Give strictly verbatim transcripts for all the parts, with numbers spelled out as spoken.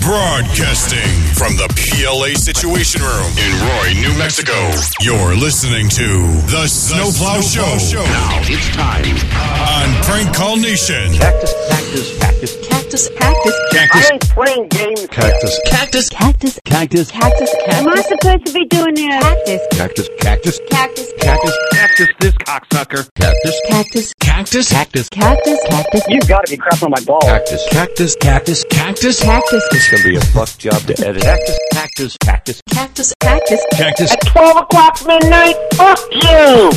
Broadcasting from the P L A Situation Room in Roy, New Mexico. You're listening to The Snowplow Show. Show. Now it's time on Prank Call Nation. Cactus, cactus, cactus. Cactus, cactus. Cactus. I ain't playing games. Cactus. Cactus. Cactus. Cactus. Cactus. Cactus. Am I supposed to be doing this? Cactus. Cactus. Cactus. Cactus. Cactus. Cactus. This cocksucker. Cactus. Cactus. Cactus. Cactus. Cactus. Cactus. You've got to be crapping on my balls. Cactus. Cactus. Cactus. Cactus. Cactus. It's gonna be a fuck job to edit. Cactus. Cactus. Cactus. Cactus. Cactus. Cactus. At twelve o'clock midnight, fuck you!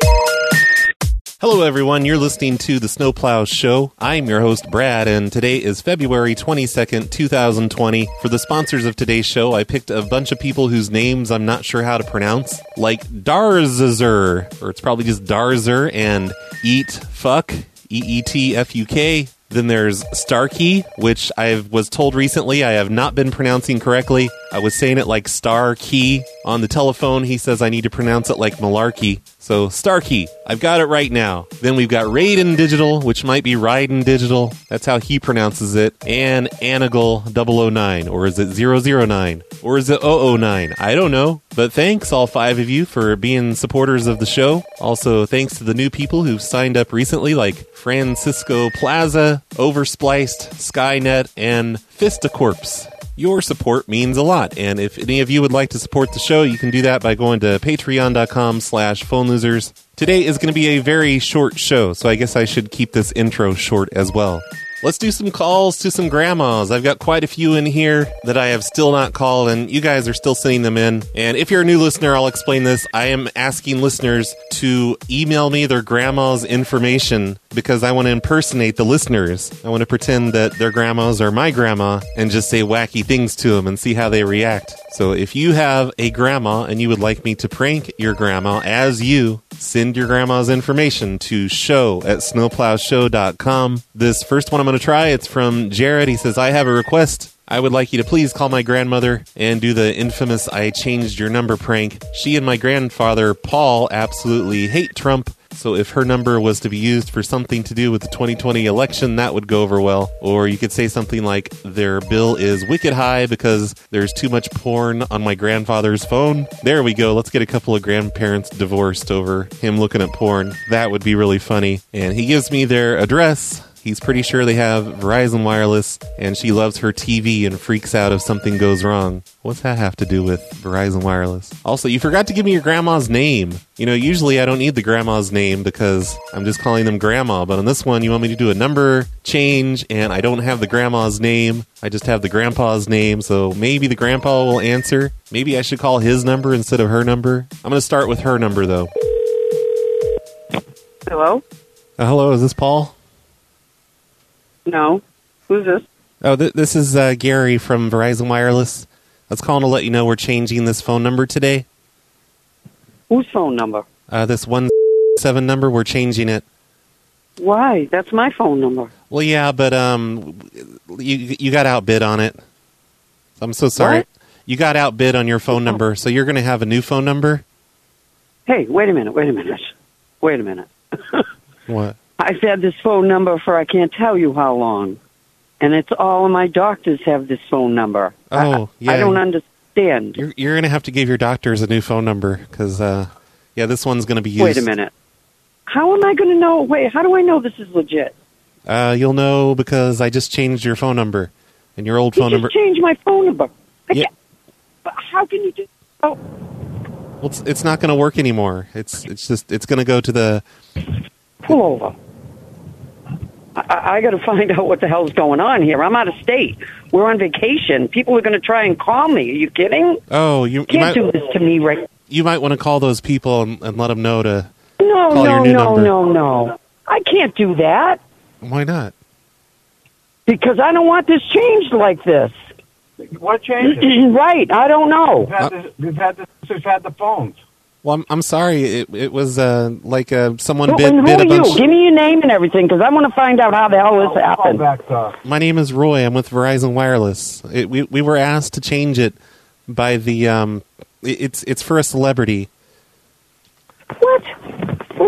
Hello, everyone. You're listening to The Snowplow Show. I'm your host, Brad, and today is February twenty-second, twenty twenty. For the sponsors of today's show, I picked a bunch of people whose names I'm not sure how to pronounce, like Darzer, or it's probably just Darzer, and Eat Fuck, E E T F U K. Then there's Starkey, which I was told recently I have not been pronouncing correctly. I was saying it like Star Key. On the telephone, he says I need to pronounce it like Malarkey. So, Starkey, I've got it right now. Then we've got Raiden Digital, which might be Raiden Digital. That's how he pronounces it. And Anagal double oh nine, or is it zero zero nine? Or is it oh oh nine? I don't know. But thanks, all five of you, for being supporters of the show. Also, thanks to the new people who've signed up recently, like Francisco Plaza, Overspliced, Skynet, and Fistacorps. Your support means a lot, and if any of you would like to support the show, you can do that by going to patreon.com slash phone losers. Today is going to be a very short show, so I guess I should keep this intro short as well. Let's do some calls to some grandmas. I've got quite a few in here that I have still not called, and you guys are still sending them in. And if you're a new listener, I'll explain this. I am asking listeners to email me their grandma's information because I want to impersonate the listeners. I want to pretend that their grandmas are my grandma and just say wacky things to them and see how they react. So if you have a grandma and you would like me to prank your grandma as you, send your grandma's information to show at snowplow show dot com. This first one I'm going to try, it's from Jared. He says, I have a request. I would like you to please call my grandmother and do the infamous I changed your number prank. She and my grandfather, Paul, absolutely hate Trump. So if her number was to be used for something to do with the twenty twenty election, that would go over well. Or you could say something like, their bill is wicked high because there's too much porn on my grandfather's phone. There we go. Let's get a couple of grandparents divorced over him looking at porn. That would be really funny. And he gives me their address. He's pretty sure they have Verizon Wireless, and she loves her T V and freaks out if something goes wrong. What's that have to do with Verizon Wireless? Also, you forgot to give me your grandma's name. You know, usually I don't need the grandma's name because I'm just calling them grandma, but on this one, you want me to do a number change, and I don't have the grandma's name. I just have the grandpa's name, so maybe the grandpa will answer. Maybe I should call his number instead of her number. I'm going to start with her number, though. Hello? Uh, hello, is this Paul? No. Who's this? Oh, th- this is uh, Gary from Verizon Wireless. I was calling to let you know we're changing this phone number today. Whose phone number? Uh, this one seven number, we're changing it. Why? That's my phone number. Well, yeah, but um, you you got outbid on it. I'm so sorry. What? You got outbid on your phone number, so you're going to have a new phone number? Hey, wait a minute, wait a minute. Wait a minute. What? I've had this phone number for I can't tell you how long. And it's all of my doctors have this phone number. Oh, I, yeah. I don't understand. You're, you're going to have to give your doctors a new phone number because, uh, yeah, this one's going to be used. Wait a minute. How am I going to know? Wait, how do I know this is legit? Uh, you'll know because I just changed your phone number. And your old You phone just number... changed my phone number. I Yeah. can't, but how can you do... Oh, Well, it's, it's not going to work anymore. It's it's just it's going to go to the... pull over. I, I got to find out what the hell's going on here. I'm out of state. We're on vacation. People are going to try and call me. Are you kidding? Oh, you, you Can't might do this to me right you might want to call those people and, and let them know to No, call your no, new no, number. no, no. I can't do that Why not? because I don't want this changed like this. What changed? Right, I don't know. We've had, this, we've had this, we've had the phones. Well, I'm, I'm sorry. It it was uh, like uh, someone Who, bid, and who bid are a bunch... you? Give me your name and everything because I want to find out how the hell this I'll call happened. back, sir. My name is Roy. I'm with Verizon Wireless. It, we we were asked to change it by the... Um, it, it's it's for a celebrity. What? Who,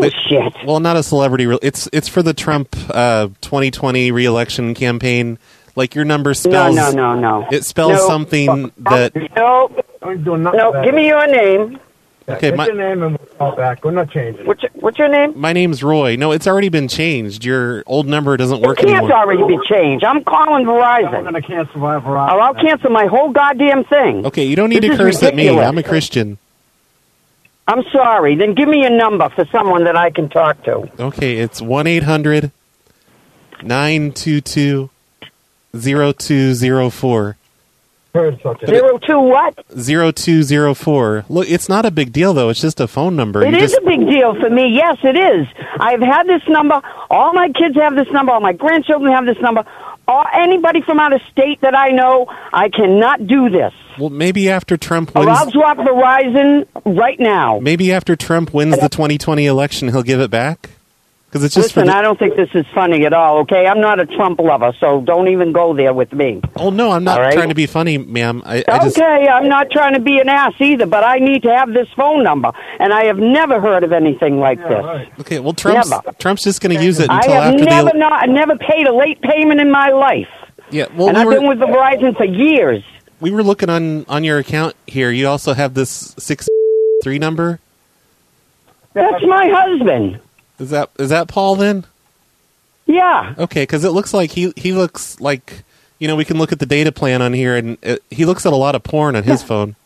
Bullshit. Well, not a celebrity. Re- it's it's for the Trump uh, twenty twenty re-election campaign. Like your number No, spells. no, no, no. It spells No. something that. No, I'm doing nothing. no. back. Give me your name. Yeah, Okay, take my- your name and we'll call back. We're not changing. What's your, what's your name? My name's Roy. No, it's already been changed. Your old number doesn't It work can't anymore. already be changed. I'm calling We're Verizon. going to cancel my Or Verizon. I'll cancel my whole goddamn thing. Okay, you don't need This to is curse at me. ridiculous. I'm a Christian. I'm sorry. Then give me a number for someone that I can talk to. Okay, it's one eight hundred nine two two zero two zero four. Heard such a Zero two what? zero two zero four. Look, it's not a big deal though. It's just a phone number. It You is just- a big deal for me. Yes, it is. I've had this number. All my kids have this number. All my grandchildren have this number. Or anybody from out of state that I know, I cannot do this. Well, maybe after Trump Or I'll wins, drop Verizon right now. maybe after Trump wins the twenty twenty election, he'll give it back. Because it's just Listen, for. The, I don't think this is funny at all, okay? I'm not a Trump lover, so don't even go there with me. oh no, I'm not All right. trying to be funny, ma'am. I, I just. Okay, I'm not trying to be an ass either, but I need to have this phone number, and I have never heard of anything like Yeah, this. right. Okay, well, Trump's Never. Trump's just going to use it I until have after never the. not, I never paid a late payment in my life, Yeah, well, and we I've were been with the Verizon for years. we were looking on on your account here. You also have this six three number. That's my husband. Is that is that Paul then? Yeah. Okay, because it looks like he he looks like, you know, we can look at the data plan on here, and it, he looks at a lot of porn on his phone.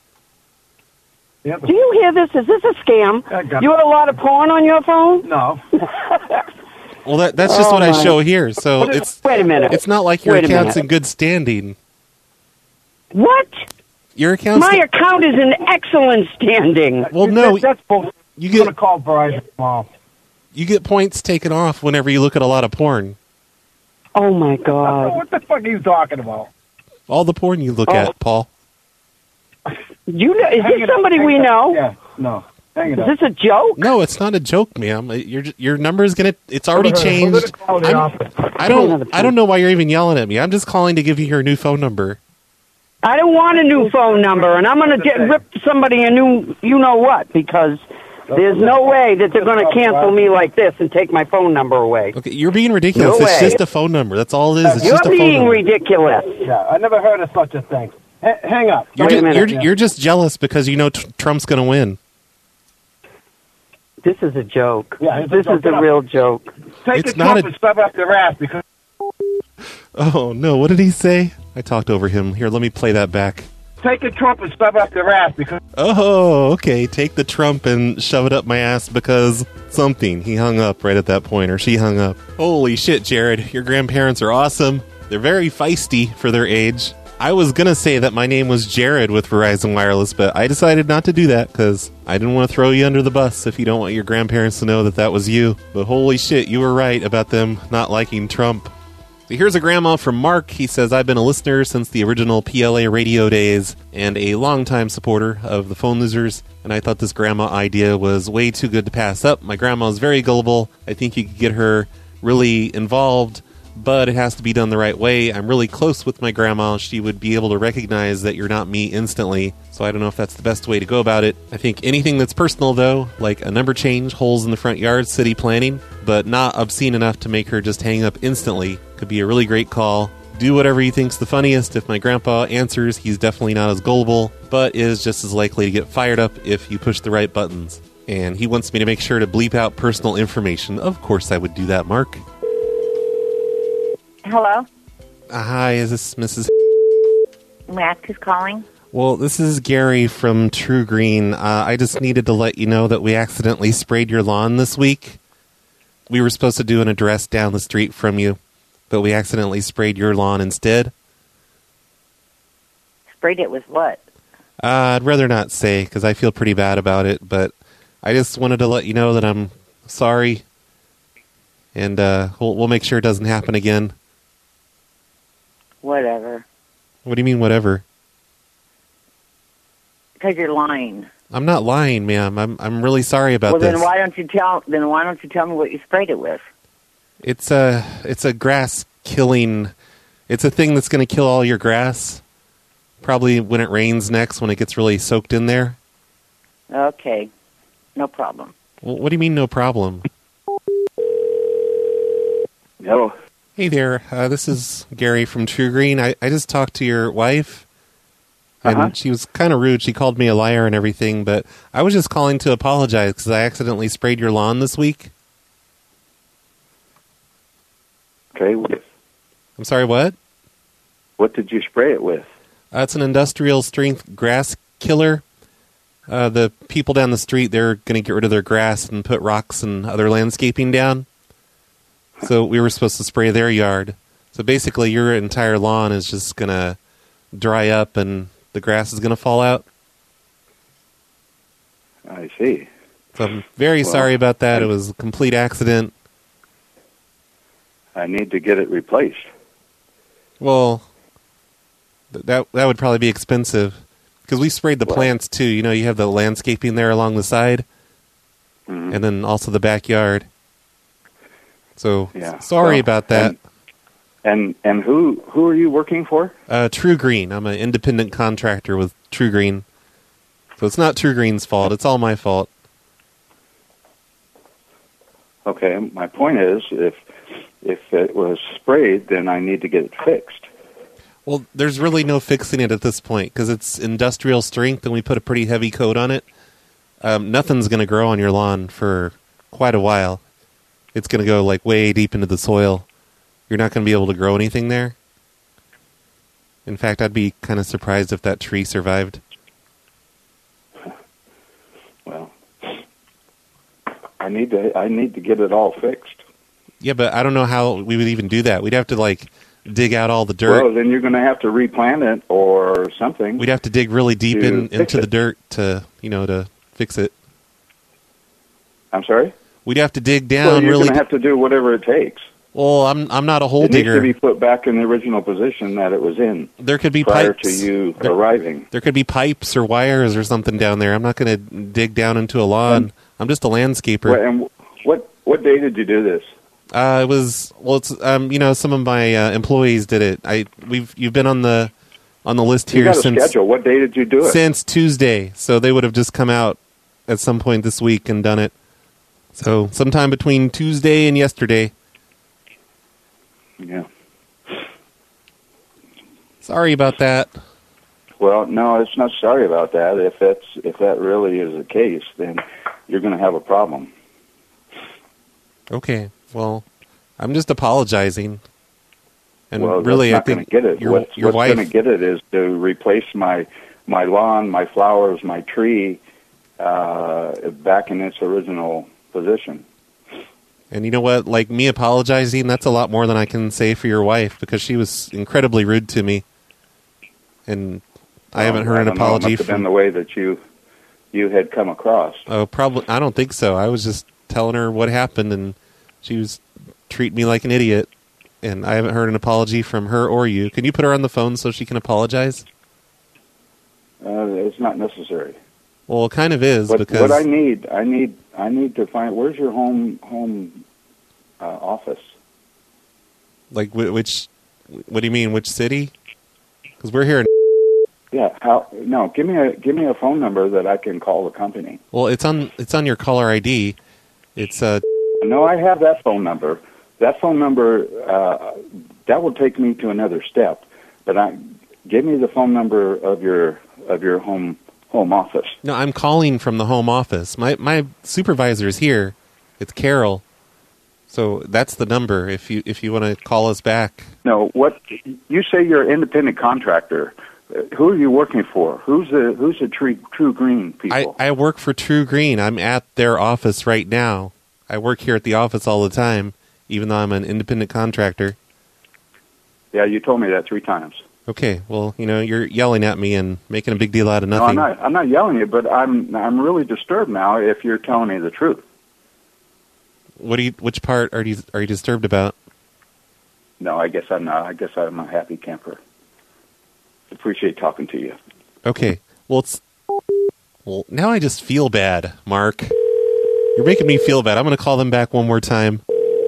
Yeah, Do you hear this? Is this a scam? I got You have a lot of porn on your phone? No. Well, that that's just Oh, what I my. show here. So What is- it's Wait a minute. it's not like your Wait a account's minute. in good standing. What? Your account's My account is in excellent standing. well, no, That, that's bullshit. you I'm going to get call Verizon tomorrow. you get points taken off whenever you look at a lot of porn. Oh, my God. What the fuck are you talking about? All the porn you look Oh. at, Paul. You know, is Hang this it up, somebody hang we it up. know? Yeah, no. Hang it Is up. this a joke? No, it's not a joke, ma'am. Your your number is gonna. It's already We're gonna changed. call the I'm- office. I Another don't. I don't know why you're even yelling at me. I'm just calling to give you your new phone number. I don't want a new phone number, and I'm going to rip somebody a new you know what, because there's no way that they're going to cancel me like this and take my phone number away. Okay, you're being ridiculous. No it's way. just a phone number. That's all it is. It's You're just a phone being number. ridiculous. Yeah, I never heard of such a thing. H- hang up. You're, Wait a ju- minute. you're, you're just jealous because you know t- Trump's going to win. This is a joke. Yeah, it's a this joke. is a real joke. Take It's the not Trump a- and stuff up their ass because Oh no! What did he say? I talked over him. Here, let me play that back. take the Trump and stuff up their ass because Oh, okay. Take the Trump and shove it up my ass because something. He hung up right at that point, or she hung up. Holy shit, Jared. Your grandparents are awesome. They're very feisty for their age. I was going to say that my name was Jared with Verizon Wireless, but I decided not to do that because I didn't want to throw you under the bus if you don't want your grandparents to know that that was you. But holy shit, you were right about them not liking Trump. So here's a grandma from Mark. He says, I've been a listener since the original P L A radio days and a longtime supporter of the Phone Losers, and I thought this grandma idea was way too good to pass up. My grandma is very gullible. I think you could get her really involved, but it has to be done the right way. I'm really close with my grandma. She would be able to recognize that you're not me instantly, so I don't know if that's the best way to go about it. I think anything that's personal, though, like a number change, holes in the front yard, city planning, but not obscene enough to make her just hang up instantly, could be a really great call. Do whatever you think's the funniest. If my grandpa answers, he's definitely not as gullible, but is just as likely to get fired up if you push the right buttons. And he wants me to make sure to bleep out personal information. Of course I would do that, Mark. Hello? Uh, hi, is this Missus May I ask who's calling? Well, this is Gary from True Green. Uh, I just needed to let you know that we accidentally sprayed your lawn this week. We were supposed to do an address down the street from you, but we accidentally sprayed your lawn instead. Sprayed it with what? Uh, I'd rather not say because I feel pretty bad about it, but I just wanted to let you know that I'm sorry, and uh, we'll, we'll make sure it doesn't happen again. Whatever. What do you mean, whatever? Because you're lying. I'm not lying, ma'am. I'm I'm really sorry about well, this. then why don't you tell? Then why don't you tell me what you sprayed it with? It's a it's a grass killing. It's a thing that's going to kill all your grass. Probably when it rains next, when it gets really soaked in there. Okay, no problem. Well, what do you mean, no problem? Hello. Hey there, uh, this is Gary from True Green. I, I just talked to your wife, and Uh-huh. she was kind of rude. She called me a liar and everything, but I was just calling to apologize because I accidentally sprayed your lawn this week. Okay. What, I'm sorry, what? what did you spray it with? Uh, it's an industrial strength grass killer. Uh, the people down the street, they're going to get rid of their grass and put rocks and other landscaping down. So we were supposed to spray their yard. So basically your entire lawn is just going to dry up and the grass is going to fall out. I see. So I'm very Well, sorry about that. I- It was a complete accident. I need to get it replaced. Well, th- that that would probably be expensive because we sprayed the Well- plants too. You know, you have the landscaping there along the side, Mhm. and then also the backyard. So Yeah. s- sorry Well, about that. And and who who are you working for? Uh, True Green. I'm an independent contractor with True Green, so it's not True Green's fault. It's all my fault. Okay. My point is, if if it was sprayed, then I need to get it fixed. Well, there's really no fixing it at this point because it's industrial strength and we put a pretty heavy coat on it. Um, nothing's going to grow on your lawn for quite a while. It's going to go like way deep into the soil. You're not going to be able to grow anything there. In fact, I'd be kind of surprised if that tree survived. Well, I need to I need to get it all fixed. Yeah, but I don't know how we would even do that. We'd have to like dig out all the dirt. Well, then you're going to have to replant it or something. We'd have to dig really deep to in, fix into it. the dirt to, you know, to fix it. I'm sorry? We'd have to dig down Well, you're really. going to have to do whatever it takes. Well, I'm I'm not a hole It digger. needs to be put back in the original position that it was in There could be prior pipes. to you There- arriving. There could be pipes or wires or something down there. I'm not going to dig down into a lawn. And- I'm just a landscaper. Well, and what what day did you do this? Uh, it was well. It's um, you know, some of my uh, employees did it. I we've you've been on the on the list You here got a since schedule. What day did you do it? since Tuesday. So they would have just come out at some point this week and done it. So sometime between Tuesday and yesterday. Yeah. Sorry about that. Well, no, it's not sorry about that. If that's if that really is the case, then you're going to have a problem. Okay. Well, I'm just apologizing. And well, really, that's I not going think to get it. your What's, your what's wife. going to get it is to replace my my lawn, my flowers, my tree uh, back in its original position. And you know what? Like me apologizing, that's a lot more than I can say for your wife because she was incredibly rude to me. And I haven't Well, heard an don't know. It apology must have been from. the way that you you had come across. Oh, probably. I don't think so. I was just telling her what happened, and she was treating me like an idiot. And I haven't heard an apology from her or you. Can you put her on the phone so she can apologize? Uh, it's not necessary. Well, it kind of is What, because what I need, I need, I need to find. Where's your home home uh, office? like wh- which. What do you mean? Which city? Because we're here in. Yeah. How? No. Give me a give me a phone number that I can call the company. Well, it's on. It's on your caller I D. It's uh. No, I have that phone number. That phone number uh, that will take me to another step. But I give me the phone number of your of your home home office. No, I'm calling from the home office. My my supervisor is here. It's Carol. So that's the number if you if you want to call us back. No, what you say you're an independent contractor. Uh, Who are you working for? Who's the who's the true True Green people? I, I work for True Green. I'm at their office right now. I work here at the office all the time, even though I'm an independent contractor. Yeah, you told me that three times. Okay, well, you know, you're yelling at me and making a big deal out of No, nothing. I'm not. I'm not yelling at you, but I'm I'm really disturbed now. If you're telling me the truth. What do you? Which part are you are you disturbed about? No, I guess I'm not. I guess I'm a happy camper. Appreciate talking to you. Okay, well, it's well now I just feel bad, Mark. You're making me feel bad. I'm going to call them back one more time.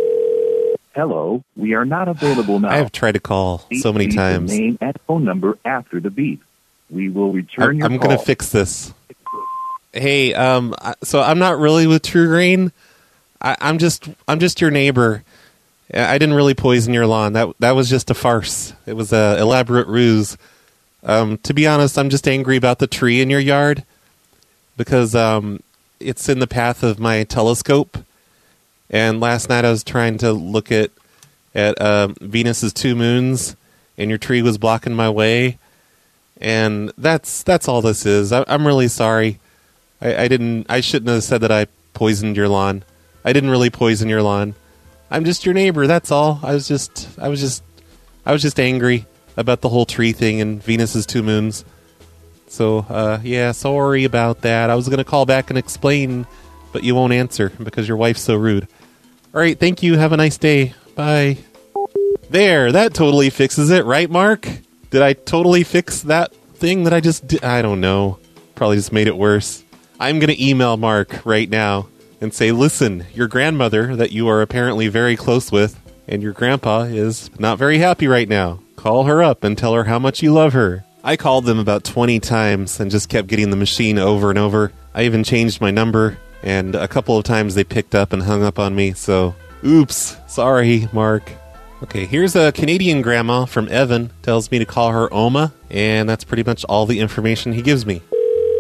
Hello, we are not available now. I have tried to call so many Please leave times. the name and phone number after the beep. We will return I'm, your I'm call. going to fix this. Hey, um, I- so I'm not really with True Green. I, I'm just, I'm just your neighbor. I didn't really poison your lawn. That that was just a farce. It was a elaborate ruse. Um, to be honest, I'm just angry about the tree in your yard because um, it's in the path of my telescope. And last night I was trying to look at at uh, Venus's two moons, and your tree was blocking my way. And that's that's all this is. I, I'm really sorry. I, I didn't. I shouldn't have said that I poisoned your lawn. I didn't really poison your lawn. I'm just your neighbor. That's all. I was just. I was just. I was just angry about the whole tree thing and Venus's two moons. So uh, yeah, sorry about that. I was gonna call back and explain, but you won't answer because your wife's so rude. All right. Thank you. Have a nice day. Bye. There. That totally fixes it, right, Mark? Did I totally fix that thing that I just did? I don't know. Probably just made it worse. I'm going to email Mark right now and say, listen, your grandmother that you are apparently very close with and your grandpa is not very happy right now. Call her up and tell her how much you love her. I called them about twenty times and just kept getting the machine over and over. I even changed my number, and a couple of times they picked up and hung up on me, so oops. Sorry, Mark. Okay, here's a Canadian grandma from Evan. Tells me to call her Oma, and that's pretty much all the information he gives me.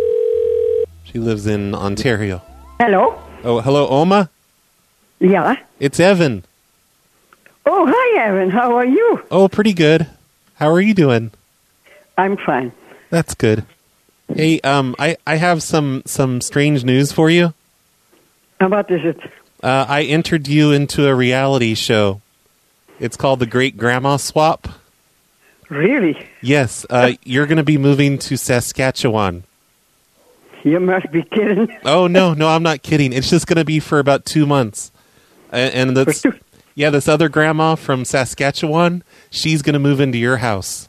She lives in Ontario. Hello? Oh, hello, Oma? Yeah? It's Evan. Oh, hi, Evan. How are you? Oh, pretty good. How are you doing? I'm fine. That's good. Hey, um, I, I have some, some strange news for you. And what is it? Uh, I entered you into a reality show. It's called The Great Grandma Swap. Really? Yes, uh, you're going to be moving to Saskatchewan. You must be kidding. Oh, no, no, I'm not kidding. It's just going to be for about two months. And, and that's, yeah, this other grandma from Saskatchewan, she's going to move into your house.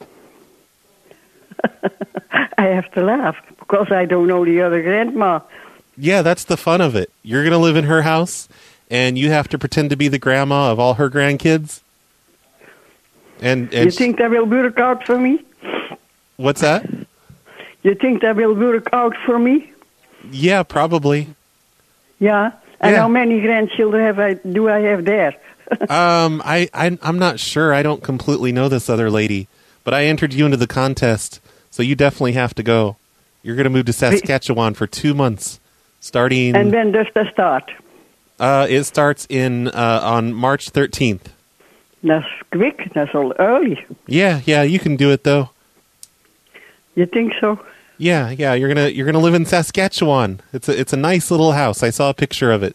I have to laugh because I don't know the other grandma. Yeah, that's the fun of it. You're going to live in her house, and you have to pretend to be the grandma of all her grandkids. And, and you think that will work out for me? What's that? You think that will work out for me? Yeah, probably. Yeah. And Yeah. how many grandchildren have I? Do I have there? um, I, I I'm not sure. I don't completely know this other lady, but I entered you into the contest, so you definitely have to go. You're going to move to Saskatchewan for two months, starting. And when does that start? Uh, it starts in uh, on March thirteenth. That's quick. That's all early. Yeah, yeah, you can do it though. You think so? Yeah, yeah, you're gonna you're gonna live in Saskatchewan. It's a it's a nice little house. I saw a picture of it.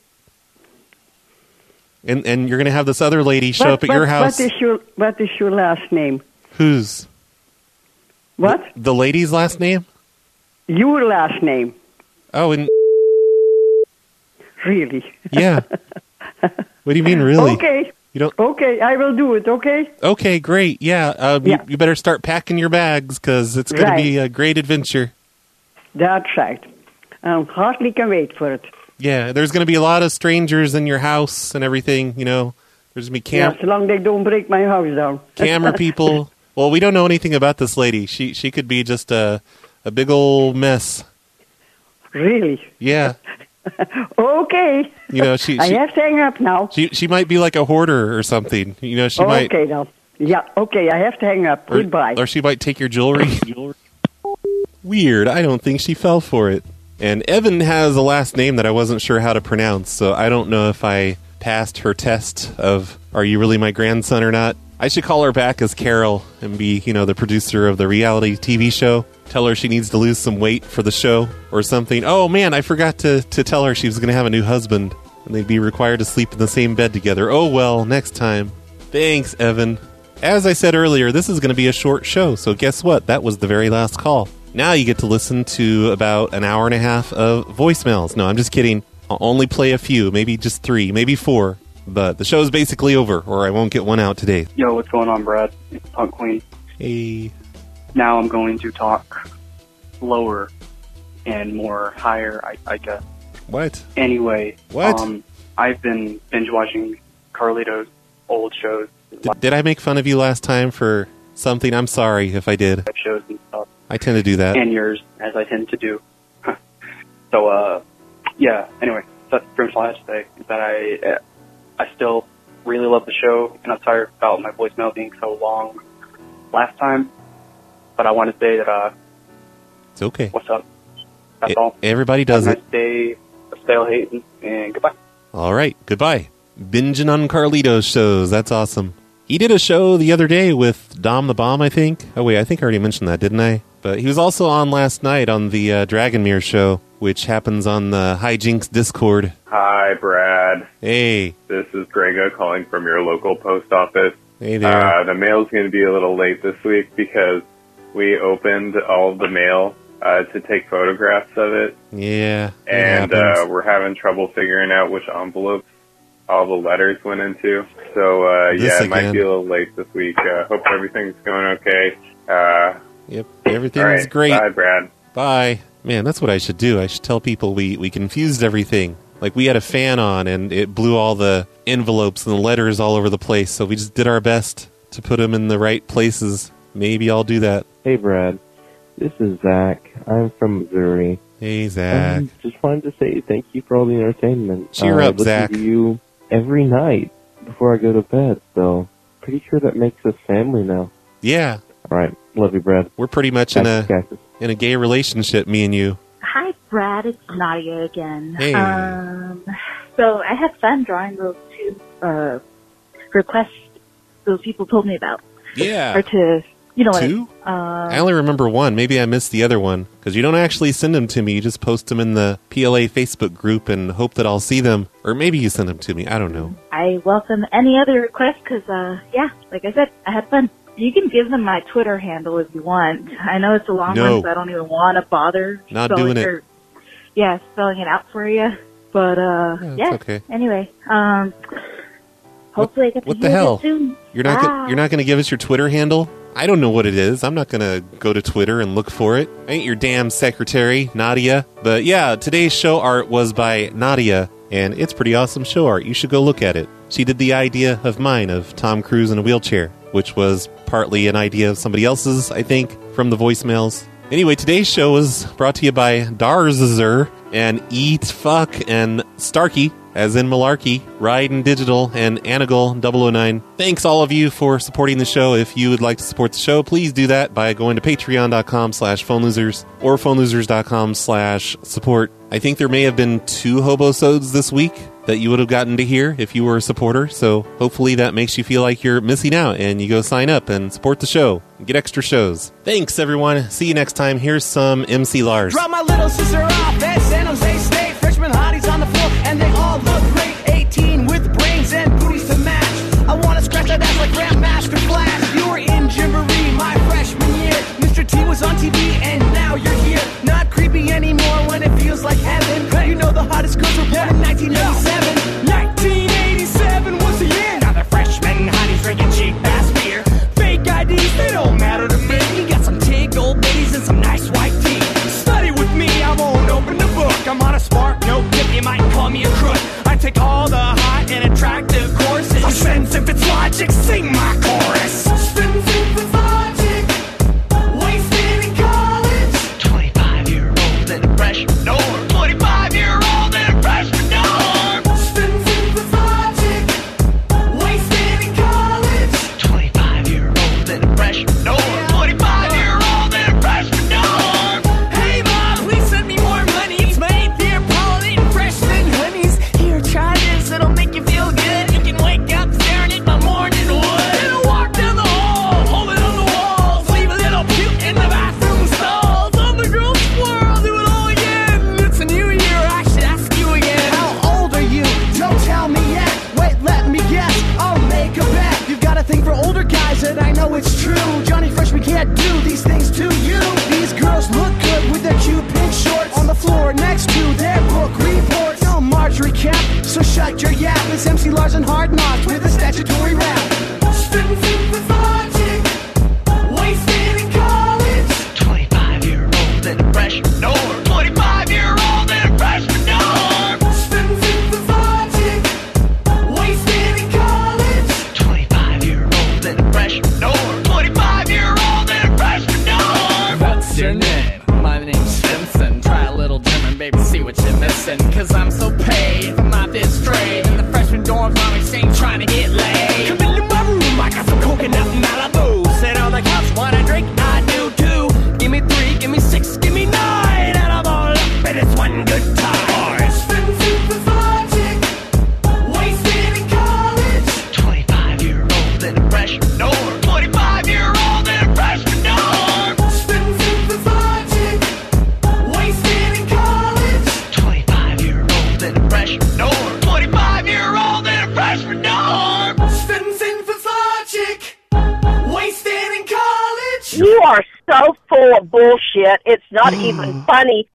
And and you're gonna have this other lady show What- up at what- your house. What is your What is your last name? Whose? What? The, the lady's last name? Your last name? Oh, and Really? yeah. What do you mean, really? Okay. You don't. Okay, I will do it. Okay. Okay, great. Yeah, uh, Yeah. You, you better start packing your bags because it's going Right. to be a great adventure. That's right. I hardly can wait for it. Yeah, there's going to be a lot of strangers in your house and everything. You know, there's going to be Yeah, cam- so long they don't break my house down. camera people. Well, we don't know anything about this lady. She she could be just a a big old mess. Really? Yeah, Okay. you know she I she, have to hang up now. she she might be like a hoarder or something. You know, she might Okay, now. Yeah, okay, I have to hang up. or, Goodbye. or she might take your jewelry. Weird. I don't think she fell for it. And Evan has a last name that I wasn't sure how to pronounce, so I don't know if I passed her test of are you really my grandson or not. I should call her back as Carol and be, you know, the producer of the reality T V show. Tell her she needs to lose some weight for the show or something. Oh, man, I forgot to, to tell her she was going to have a new husband and they'd be required to sleep in the same bed together. Oh, well, next time. Thanks, Evan. As I said earlier, this is going to be a short show, so guess what? That was the very last call. Now you get to listen to about an hour and a half of voicemails. No, I'm just kidding. I'll only play a few, maybe just three, maybe four. But the show's basically over, or I won't get one out today. Yo, what's going on, Brad? It's Punk Queen. Hey. Now I'm going to talk lower and more higher, I, I guess. What? Anyway, What? Um, I've been binge watching Carlito's old shows, Did, did I make fun of you last time for something? I'm sorry if I did. live shows and stuff, I tend to do that. and yours, as I tend to do. So, uh, yeah, anyway, that's pretty much all I have to say. Is that I, I still really love the show, and I'm sorry about my voicemail being so long last time. But I want to say that, uh, it's okay. What's up? That's it, all. Everybody does Have a it. nice day. Stay hating, and goodbye. All right, goodbye. Binging on Carlito's shows. That's awesome. He did a show the other day with Dom the Bomb, I think. Oh, wait, I think I already mentioned that, didn't I? But he was also on last night on the uh, Dragonmere show, which happens on the Hijinks Discord. Hi, Brad. Hey. This is Grego calling from your local post office. Hey there. Uh, the mail's going to be a little late this week because we opened all of the mail uh, to take photographs of it. Yeah. And uh, we're having trouble figuring out which envelopes all the letters went into. So, uh, This yeah, it again. might be a little late this week. Uh, hope everything's going okay. Uh, Yep, everything's all right, great. Bye, Brad. Bye. Man, that's what I should do. I should tell people we, we confused everything. Like, we had a fan on, and it blew all the envelopes and the letters all over the place, so we just did our best to put them in the right places. Maybe I'll do that. Hey, Brad. This is Zach. I'm from Missouri. Hey, Zach. Um, just wanted to say thank you for all the entertainment. Cheer uh, up, I listen Zach. to you every night before I go to bed, so pretty sure that makes us family now. Yeah. All right. Love you, Brad. We're pretty much in a Cactus. in a gay relationship, me and you. Hi, Brad. It's Nadia again. Hey. Um, so I had fun drawing those two uh, requests those people told me about. Yeah. Or to, you know Two? what? Um, I only remember one. Maybe I missed the other one. Because you don't actually send them to me. You just post them in the P L A Facebook group and hope that I'll see them. Or maybe you send them to me. I don't know. I welcome any other request because, uh, yeah, like I said, I had fun. You can give them my Twitter handle if you want. I know it's a long No. one, so I don't even want to bother. Not spelling doing it. or- yeah, spelling it out for you. But, uh, Yeah, it's yeah. okay. Anyway, um, hopefully I get to What hear the hell? it soon. You're not Bye. gonna, you're not going to give us your Twitter handle? I don't know what it is. I'm not going to go to Twitter and look for it. I ain't your damn secretary, Nadia. But yeah, today's show art was by Nadia, and it's pretty awesome show art. You should go look at it. She did the idea of mine of Tom Cruise in a wheelchair, which was partly an idea of somebody else's, I think, from the voicemails. Anyway, today's show was brought to you by Darzer and Eat Fuck and Starkey, as in Malarkey, Ride Digital, and Anagal double oh nine. Thanks all of you for supporting the show. If you would like to support the show, please do that by going to patreon.com slash phone losers or phonelosers.com slash support. I think there may have been two hobosodes this week that you would have gotten to hear if you were a supporter, so hopefully that makes you feel like you're missing out and you go sign up and support the show and get extra shows. Thanks, everyone. See you next time. Here's some M C Lars. Drop my little sister off at San Jose State. Freshman hotties on the floor, and they all look great. eighteen with brains and booties to match. I want to scratch that ass like Grandmaster Flash. You were in Gymboree my freshman year. Mister T was on T V, and now you're here. Not creepy anymore when it feels like heaven. You know the hottest girls were born in nineteen eighty-seven. nineteen eighty-seven was the year. Now the freshmen hotties drinking cheap ass beer. Fake I Ds, they don't matter to me. You got some tig old bitties and some nice white teeth. Study with me, I won't open the book. I'm on a spark, no tip, you might call me a crook. I take all the hot and attractive courses. Spins if it's logic, sing my chorus. Spins if it's logic, wasted in college. twenty-five year old and a freshman dorm. twenty-five year old and a freshman dorm. Spins if it's logic, wasted in college. twenty-five year old and a freshman dorm. twenty-five year old and a freshman dorm. Hey mom, please send me more money. It's my eighth year pollen freshman honeys. Here, try this, it'll make you feel good. You can wake up staring at my morning wood. And I'll walk down the hall, hold it on the walls. Leave a little puke in the bathroom stalls. On the girls' floor, I'll do it all again. It's a new year, I should ask you again. How old are you? Don't tell me yet. Wait, let me guess. I'll make a bet. You've got a thing for older guys, and I know it's true. Johnny Freshman can't do these things to you. These girls look good with their cute pink shorts on the floor next to their book reports. No Marjorie Cap, so shut your yap. It's M C Lars and Hard Knocks with a statutory rap. Spitting with logic, wasted in college. twenty-five year old and a freshman dorm. twenty-five year old and a freshman dorm. Spitting with logic, wasted in college. twenty-five year old and a freshman dorm. twenty-five year old and a freshman dorm. What's your name? My name's Stimson. Try a little German, baby, see what listen, cause I'm so paid from my fifth straight. In the freshman dorm, I'm exchange trying to get laid. Come into my room, I got some coconut and Malibu. Sit on the couch, wanna drink? I do too. Give me three, give me six, give me nine, and I'm all up, and it's one good time. Wasted in college. twenty-five year old in a freshman dorm. twenty-five year old in a freshman dorm. Spitting super logic. Wasted in college. twenty-five year old in a freshman dorm. twenty-five year old in a freshman dorm. Spitting super logic. Wasted in college. You are so full of bullshit. It's not even funny.